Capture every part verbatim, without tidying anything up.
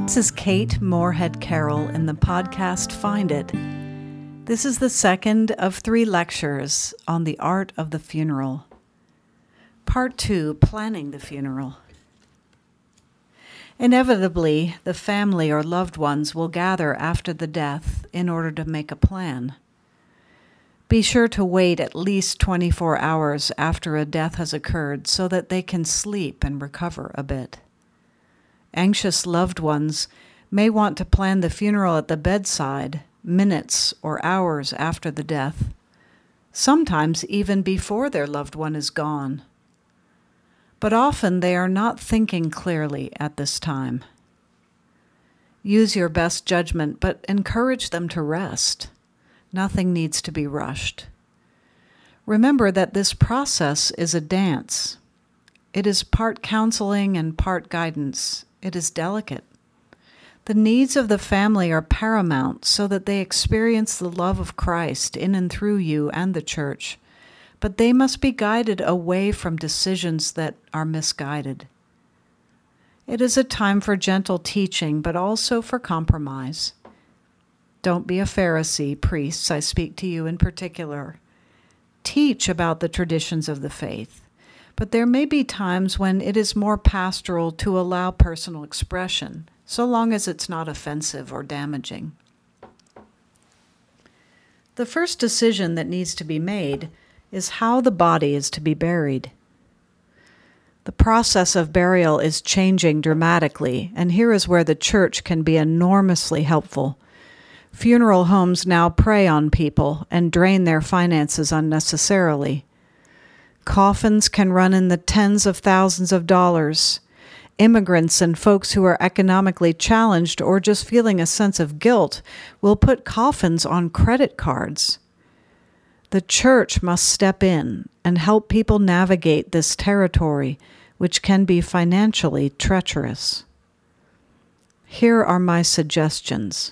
This is Kate Moorhead Carroll in the podcast Find It. This is the second of three lectures on the art of the funeral. Part two, planning the funeral. Inevitably, the family or loved ones will gather after the death in order to make a plan. Be sure to wait at least twenty-four hours after a death has occurred so that they can sleep and recover a bit. Anxious loved ones may want to plan the funeral at the bedside, minutes or hours after the death, sometimes even before their loved one is gone. But often they are not thinking clearly at this time. Use your best judgment, but encourage them to rest. Nothing needs to be rushed. Remember that this process is a dance. It is part counseling and part guidance. It is delicate. The needs of the family are paramount so that they experience the love of Christ in and through you and the church, but they must be guided away from decisions that are misguided. It is a time for gentle teaching, but also for compromise. Don't be a Pharisee, priests, I speak to you in particular. Teach about the traditions of the faith. But there may be times when it is more pastoral to allow personal expression, so long as it's not offensive or damaging. The first decision that needs to be made is how the body is to be buried. The process of burial is changing dramatically, and here is where the church can be enormously helpful. Funeral homes now prey on people and drain their finances unnecessarily. Coffins can run in the tens of thousands of dollars. Immigrants and folks who are economically challenged or just feeling a sense of guilt will put coffins on credit cards. The church must step in and help people navigate this territory, which can be financially treacherous. Here are my suggestions.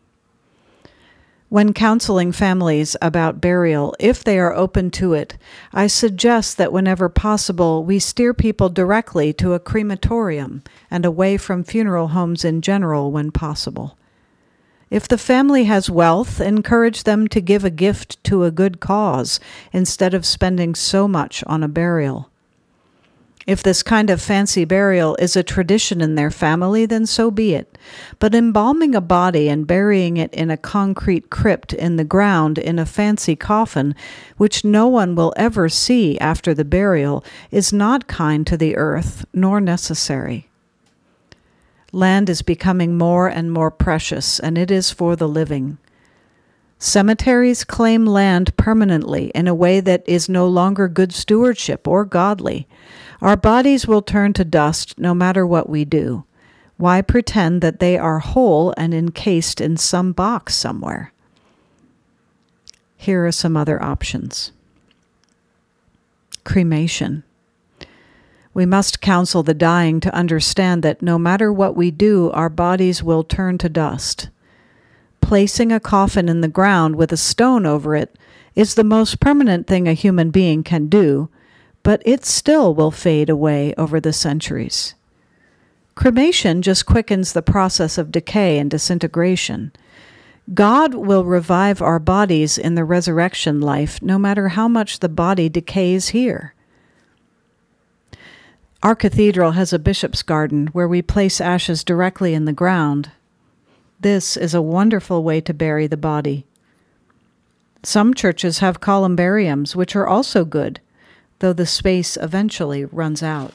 When counseling families about burial, if they are open to it, I suggest that whenever possible, we steer people directly to a crematorium and away from funeral homes in general when possible. If the family has wealth, encourage them to give a gift to a good cause instead of spending so much on a burial. If this kind of fancy burial is a tradition in their family, then so be it. But embalming a body and burying it in a concrete crypt in the ground in a fancy coffin, which no one will ever see after the burial, is not kind to the earth, nor necessary. Land is becoming more and more precious, and it is for the living. Cemeteries claim land permanently in a way that is no longer good stewardship or godly. Our bodies will turn to dust no matter what we do. Why pretend that they are whole and encased in some box somewhere? Here are some other options. Cremation. We must counsel the dying to understand that no matter what we do, our bodies will turn to dust. Placing a coffin in the ground with a stone over it is the most permanent thing a human being can do, but it still will fade away over the centuries. Cremation just quickens the process of decay and disintegration. God will revive our bodies in the resurrection life, no matter how much the body decays here. Our cathedral has a bishop's garden where we place ashes directly in the ground. This is a wonderful way to bury the body. Some churches have columbariums, which are also good, though the space eventually runs out.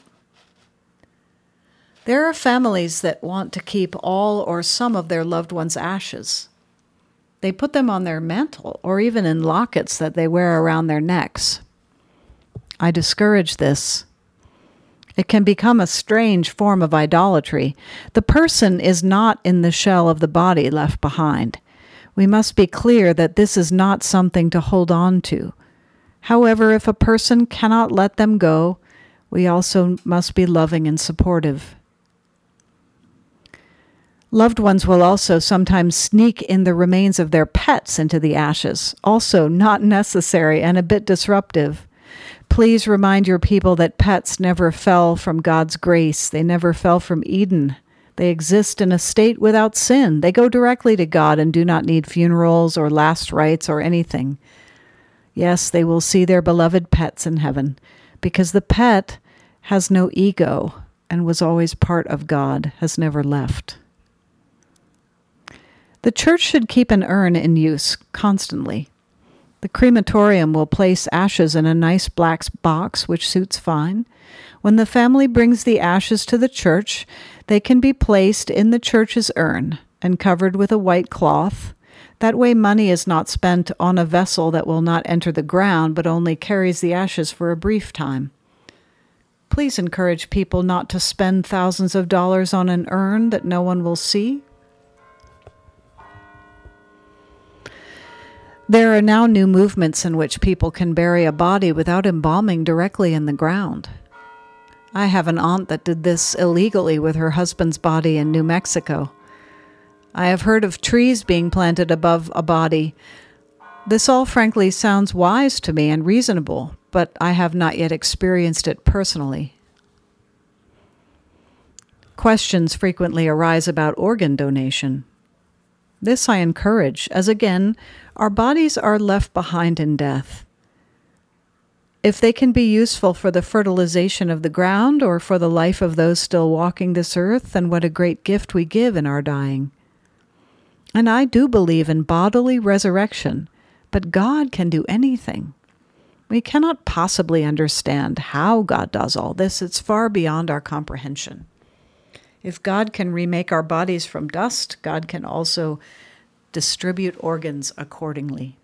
There are families that want to keep all or some of their loved one's ashes. They put them on their mantle or even in lockets that they wear around their necks. I discourage this. It can become a strange form of idolatry. The person is not in the shell of the body left behind. We must be clear that this is not something to hold on to. However, if a person cannot let them go, we also must be loving and supportive. Loved ones will also sometimes sneak in the remains of their pets into the ashes, also not necessary and a bit disruptive. Please remind your people that pets never fell from God's grace. They never fell from Eden. They exist in a state without sin. They go directly to God and do not need funerals or last rites or anything. Yes, they will see their beloved pets in heaven, because the pet has no ego and was always part of God, has never left. The church should keep an urn in use constantly. The crematorium will place ashes in a nice black box, which suits fine. When the family brings the ashes to the church, they can be placed in the church's urn and covered with a white cloth. That way money is not spent on a vessel that will not enter the ground, but only carries the ashes for a brief time. Please encourage people not to spend thousands of dollars on an urn that no one will see. There are now new movements in which people can bury a body without embalming directly in the ground. I have an aunt that did this illegally with her husband's body in New Mexico. I have heard of trees being planted above a body. This all frankly sounds wise to me and reasonable, but I have not yet experienced it personally. Questions frequently arise about organ donation. This I encourage, as again, our bodies are left behind in death. If they can be useful for the fertilization of the ground or for the life of those still walking this earth, then what a great gift we give in our dying. And I do believe in bodily resurrection, but God can do anything. We cannot possibly understand how God does all this. It's far beyond our comprehension. If God can remake our bodies from dust, God can also distribute organs accordingly.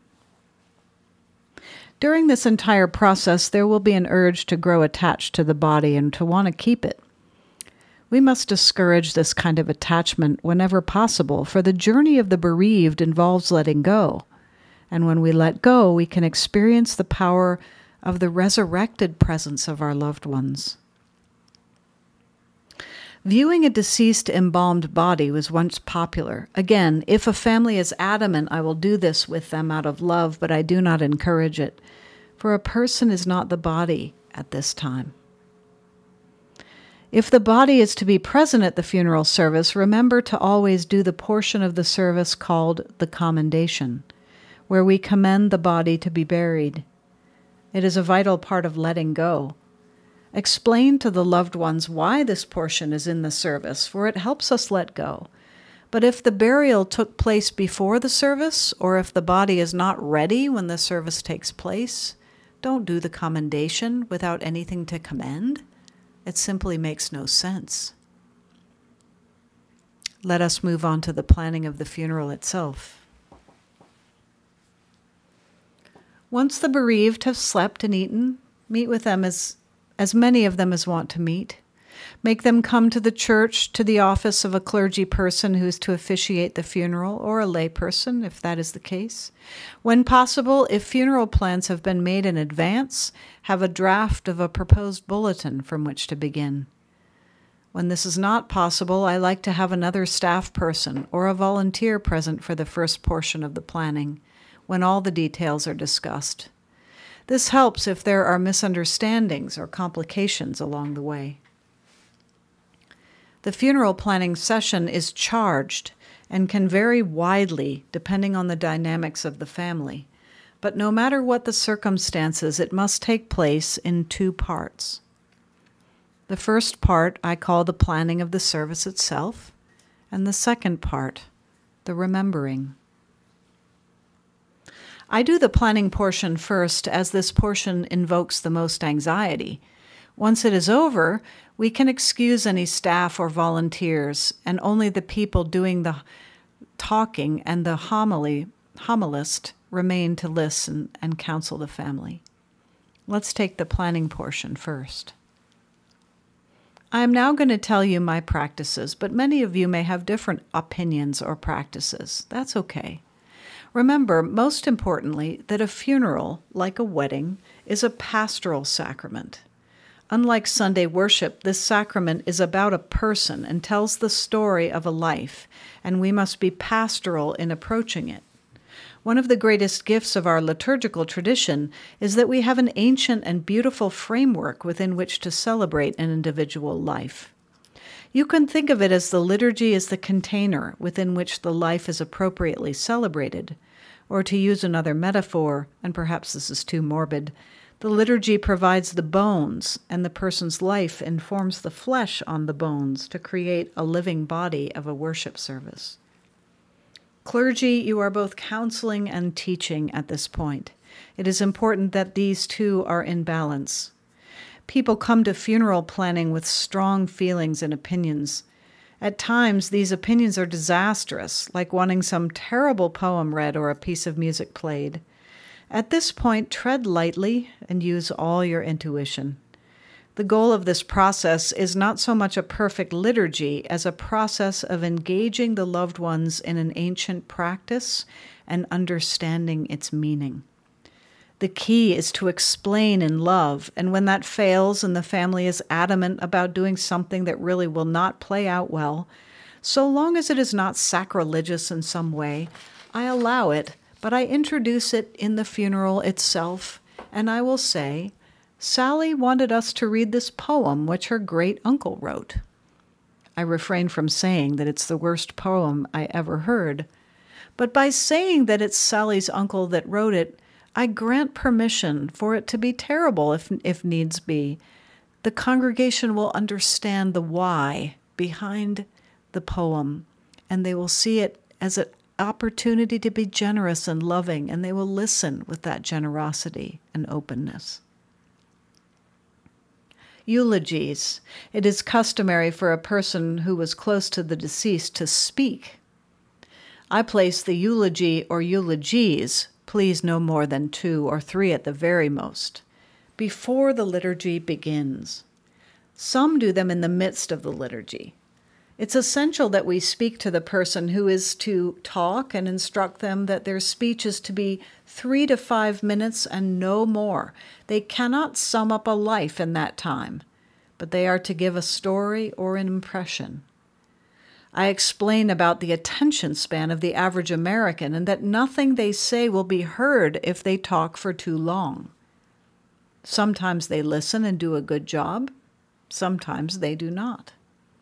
During this entire process, there will be an urge to grow attached to the body and to want to keep it. We must discourage this kind of attachment whenever possible, for the journey of the bereaved involves letting go. And when we let go, we can experience the power of the resurrected presence of our loved ones. Viewing a deceased embalmed body was once popular. Again, if a family is adamant, I will do this with them out of love, but I do not encourage it, for a person is not the body at this time. If the body is to be present at the funeral service, remember to always do the portion of the service called the commendation, where we commend the body to be buried. It is a vital part of letting go. Explain to the loved ones why this portion is in the service, for it helps us let go. But if the burial took place before the service, or if the body is not ready when the service takes place, don't do the commendation without anything to commend. It simply makes no sense. Let us move on to the planning of the funeral itself. Once the bereaved have slept and eaten, meet with them as as many of them as want to meet. Make them come to the church, to the office of a clergy person who is to officiate the funeral, or a lay person, if that is the case. When possible, if funeral plans have been made in advance, have a draft of a proposed bulletin from which to begin. When this is not possible, I like to have another staff person or a volunteer present for the first portion of the planning, when all the details are discussed. This helps if there are misunderstandings or complications along the way. The funeral planning session is charged and can vary widely depending on the dynamics of the family. But no matter what the circumstances, it must take place in two parts. The first part I call the planning of the service itself, and the second part, the remembering. I do the planning portion first, as this portion invokes the most anxiety. Once it is over, we can excuse any staff or volunteers, and only the people doing the talking and the homily, homilist remain to listen and counsel the family. Let's take the planning portion first. I am now going to tell you my practices, but many of you may have different opinions or practices. That's okay. Remember, most importantly, that a funeral, like a wedding, is a pastoral sacrament. Unlike Sunday worship, this sacrament is about a person and tells the story of a life, and we must be pastoral in approaching it. One of the greatest gifts of our liturgical tradition is that we have an ancient and beautiful framework within which to celebrate an individual life. You can think of it as the liturgy is the container within which the life is appropriately celebrated. Or to use another metaphor, and perhaps this is too morbid, the liturgy provides the bones, and the person's life informs the flesh on the bones to create a living body of a worship service. Clergy, you are both counseling and teaching at this point. It is important that these two are in balance. People come to funeral planning with strong feelings and opinions. At times, these opinions are disastrous, like wanting some terrible poem read or a piece of music played. At this point, tread lightly and use all your intuition. The goal of this process is not so much a perfect liturgy as a process of engaging the loved ones in an ancient practice and understanding its meaning. The key is to explain in love, and when that fails and the family is adamant about doing something that really will not play out well, so long as it is not sacrilegious in some way, I allow it, but I introduce it in the funeral itself, and I will say, Sally wanted us to read this poem which her great-uncle wrote. I refrain from saying that it's the worst poem I ever heard, but by saying that it's Sally's uncle that wrote it, I grant permission for it to be terrible if if needs be. The congregation will understand the why behind the poem, and they will see it as an opportunity to be generous and loving, and they will listen with that generosity and openness. Eulogies. It is customary for a person who was close to the deceased to speak. I place the eulogy or eulogies, please no more than two or three at the very most, before the liturgy begins. Some do them in the midst of the liturgy. It's essential that we speak to the person who is to talk and instruct them that their speech is to be three to five minutes and no more. They cannot sum up a life in that time, but they are to give a story or an impression. I explain about the attention span of the average American and that nothing they say will be heard if they talk for too long. Sometimes they listen and do a good job. Sometimes they do not.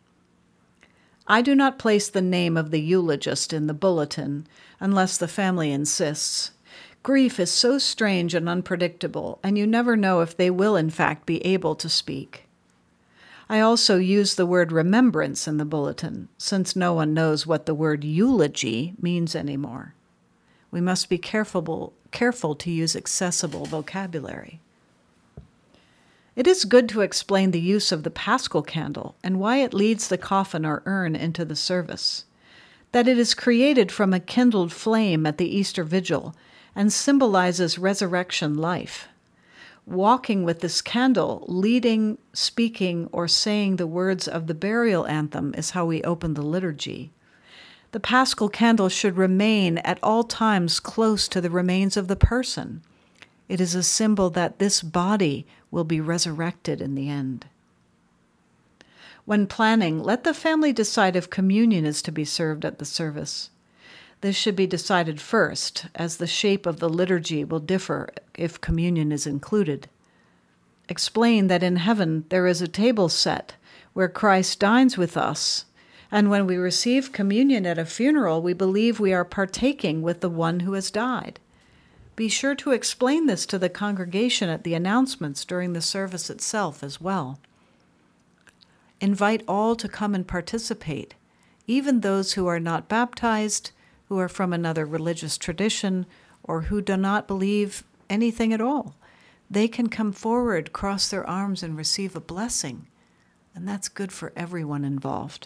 I do not place the name of the eulogist in the bulletin unless the family insists. Grief is so strange and unpredictable, and you never know if they will in fact be able to speak. I also use the word remembrance in the bulletin, since no one knows what the word eulogy means anymore. We must be careful, careful to use accessible vocabulary. It is good to explain the use of the Paschal candle and why it leads the coffin or urn into the service, that it is created from a kindled flame at the Easter Vigil and symbolizes resurrection life. Walking with this candle, leading, speaking, or saying the words of the burial anthem is how we open the liturgy. The Paschal candle should remain at all times close to the remains of the person. It is a symbol that this body will be resurrected in the end. When planning, let the family decide if communion is to be served at the service. This should be decided first, as the shape of the liturgy will differ if communion is included. Explain that in heaven there is a table set where Christ dines with us, and when we receive communion at a funeral, we believe we are partaking with the one who has died. Be sure to explain this to the congregation at the announcements during the service itself as well. Invite all to come and participate, even those who are not baptized, who are from another religious tradition, or who do not believe anything at all. They can come forward, cross their arms, and receive a blessing, and that's good for everyone involved.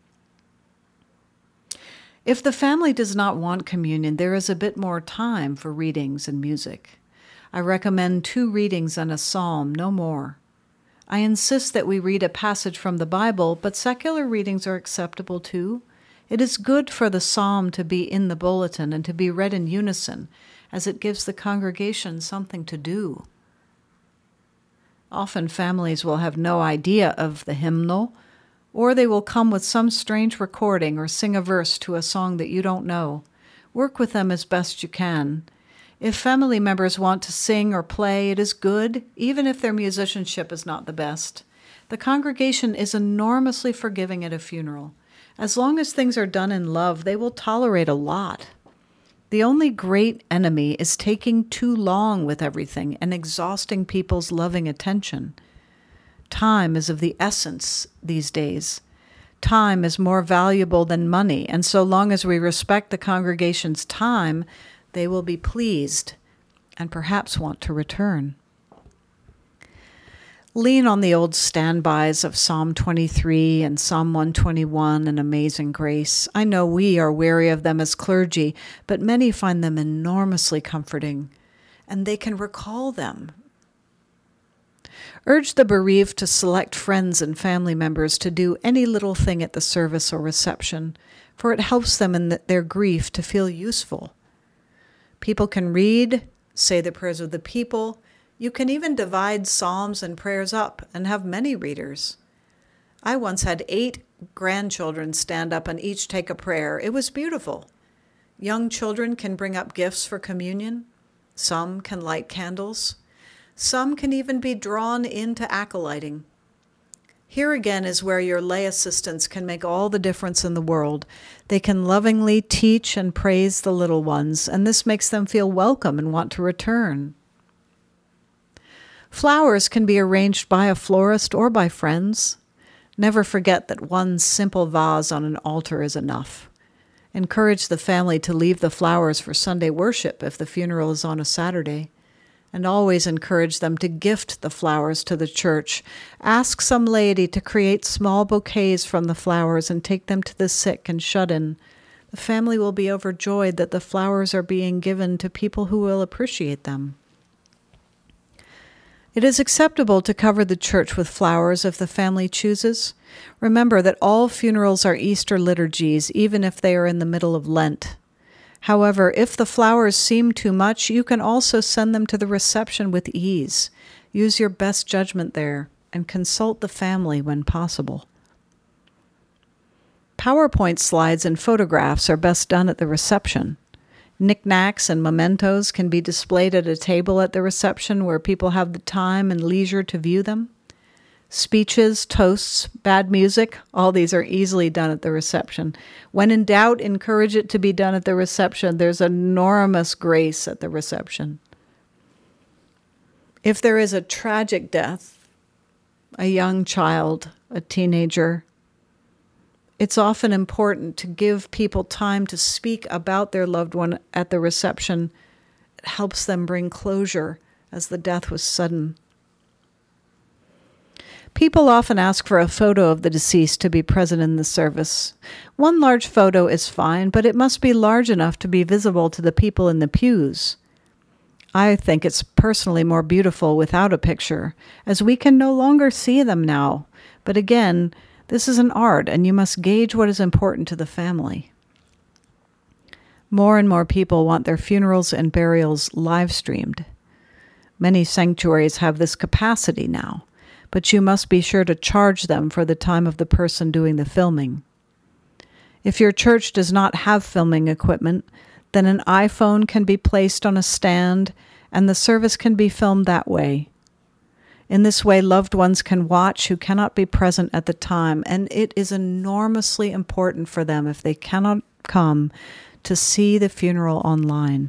If the family does not want communion, there is a bit more time for readings and music. I recommend two readings and a psalm, no more. I insist that we read a passage from the Bible, but secular readings are acceptable too. It is good for the psalm to be in the bulletin and to be read in unison, as it gives the congregation something to do. Often families will have no idea of the hymnal, or they will come with some strange recording or sing a verse to a song that you don't know. Work with them as best you can. If family members want to sing or play, it is good, even if their musicianship is not the best. The congregation is enormously forgiving at a funeral. As long as things are done in love, they will tolerate a lot. The only great enemy is taking too long with everything and exhausting people's loving attention. Time is of the essence these days. Time is more valuable than money, and so long as we respect the congregation's time, they will be pleased and perhaps want to return. Lean on the old standbys of Psalm twenty-three and Psalm one twenty-one and Amazing Grace. I know we are weary of them as clergy, but many find them enormously comforting, and they can recall them. Urge the bereaved to select friends and family members to do any little thing at the service or reception, for it helps them in the, their grief to feel useful. People can read, say the prayers of the people. You can even divide psalms and prayers up and have many readers. I once had eight grandchildren stand up and each take a prayer. It was beautiful. Young children can bring up gifts for communion. Some can light candles. Some can even be drawn into acolyting. Here again is where your lay assistants can make all the difference in the world. They can lovingly teach and praise the little ones, and this makes them feel welcome and want to return. Flowers can be arranged by a florist or by friends. Never forget that one simple vase on an altar is enough. Encourage the family to leave the flowers for Sunday worship if the funeral is on a Saturday. And always encourage them to gift the flowers to the church. Ask some laity to create small bouquets from the flowers and take them to the sick and shut-in. The family will be overjoyed that the flowers are being given to people who will appreciate them. It is acceptable to cover the church with flowers if the family chooses. Remember that all funerals are Easter liturgies, even if they are in the middle of Lent. However, if the flowers seem too much, you can also send them to the reception with ease. Use your best judgment there and consult the family when possible. PowerPoint slides and photographs are best done at the reception. Knickknacks and mementos can be displayed at a table at the reception where people have the time and leisure to view them. Speeches, toasts, bad music, all these are easily done at the reception. When in doubt, encourage it to be done at the reception. There's enormous grace at the reception. If there is a tragic death, a young child, a teenager, it's often important to give people time to speak about their loved one at the reception. It helps them bring closure as the death was sudden. People often ask for a photo of the deceased to be present in the service. One large photo is fine, but it must be large enough to be visible to the people in the pews. I think it's personally more beautiful without a picture, as we can no longer see them now. But again, this is an art, and you must gauge what is important to the family. More and more people want their funerals and burials live-streamed. Many sanctuaries have this capacity now, but you must be sure to charge them for the time of the person doing the filming. If your church does not have filming equipment, then an iPhone can be placed on a stand, and the service can be filmed that way. In this way, loved ones can watch who cannot be present at the time, and it is enormously important for them if they cannot come to see the funeral online.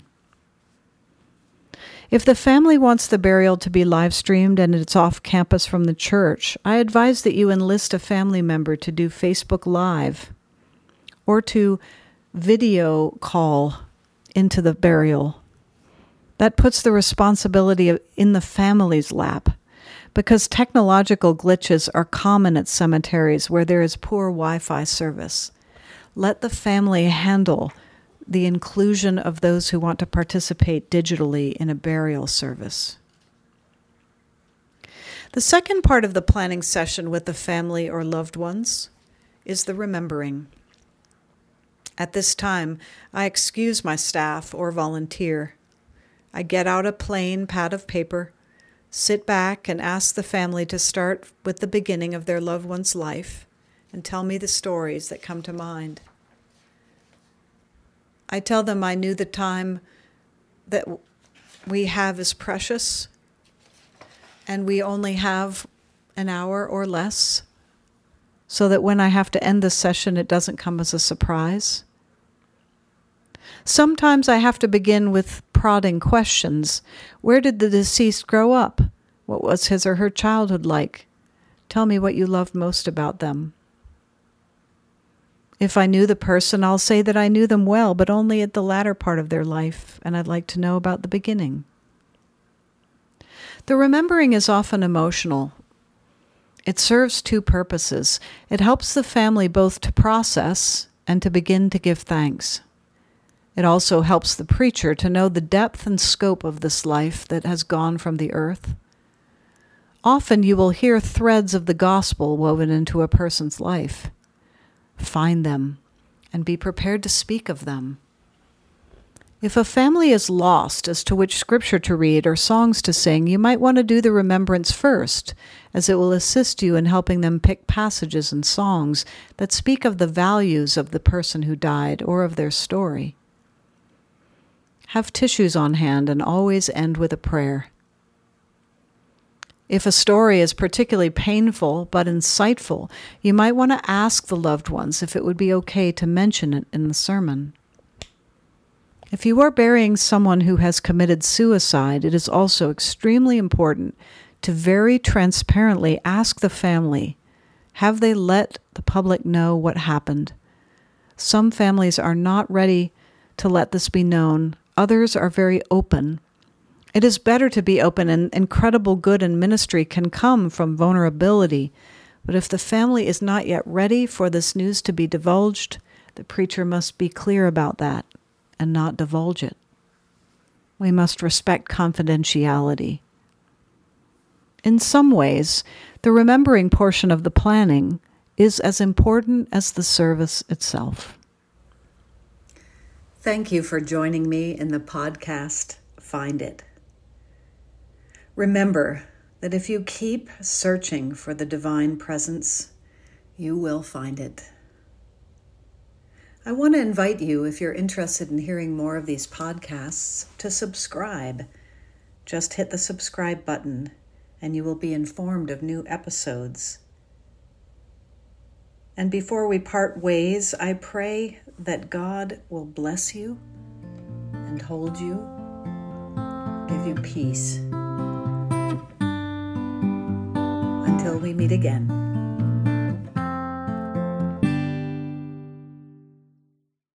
If the family wants the burial to be live-streamed and it's off campus from the church, I advise that you enlist a family member to do Facebook Live or to video call into the burial. That puts the responsibility in the family's lap, because technological glitches are common at cemeteries where there is poor Wi-Fi service. Let the family handle the inclusion of those who want to participate digitally in a burial service. The second part of the planning session with the family or loved ones is the remembering. At this time, I excuse my staff or volunteer. I get out a plain pad of paper, sit back and ask the family to start with the beginning of their loved one's life and tell me the stories that come to mind. I tell them I knew the time that we have is precious, and we only have an hour or less, so that when I have to end the session, it doesn't come as a surprise. Sometimes I have to begin with prodding questions. Where did the deceased grow up? What was his or her childhood like? Tell me what you loved most about them. If I knew the person, I'll say that I knew them well, but only at the latter part of their life, and I'd like to know about the beginning. The remembering is often emotional. It serves two purposes. It helps the family both to process and to begin to give thanks. It also helps the preacher to know the depth and scope of this life that has gone from the earth. Often you will hear threads of the gospel woven into a person's life. Find them and be prepared to speak of them. If a family is lost as to which scripture to read or songs to sing, you might want to do the remembrance first, as it will assist you in helping them pick passages and songs that speak of the values of the person who died or of their story. Have tissues on hand and always end with a prayer. If a story is particularly painful but insightful, you might want to ask the loved ones if it would be okay to mention it in the sermon. If you are burying someone who has committed suicide, it is also extremely important to very transparently ask the family, have they let the public know what happened? Some families are not ready to let this be known. Others are very open. It is better to be open, and incredible good in ministry can come from vulnerability. But if the family is not yet ready for this news to be divulged, the preacher must be clear about that and not divulge it. We must respect confidentiality. In some ways, the remembering portion of the planning is as important as the service itself. Thank you for joining me in the podcast, Find It. Remember that if you keep searching for the divine presence, you will find it. I want to invite you, if you're interested in hearing more of these podcasts, to subscribe. Just hit the subscribe button and you will be informed of new episodes. And before we part ways, I pray that God will bless you and hold you, give you peace. Until we meet again.